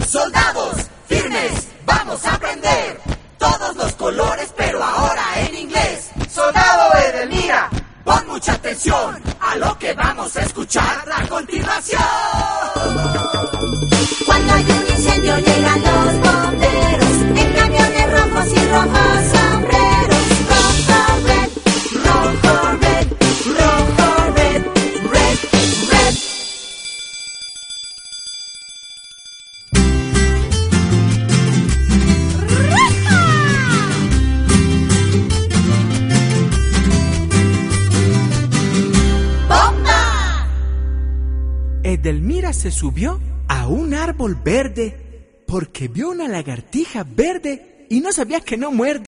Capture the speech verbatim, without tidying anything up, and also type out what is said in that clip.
Soldados, firmes, vamos a aprender todos los colores, pero ahora en inglés. Soldado Edelmira, pon mucha atención a lo que vamos a escuchar a continuación. Cuando hay un incendio llegan los bomberos en camiones rojos y rojos sombreros. Rojo, red, rojo, red, rojo, red, red, red. ¡Bomba! Edelmira se subió a un árbol verde porque vio una lagartija verde y no sabía que no muerde.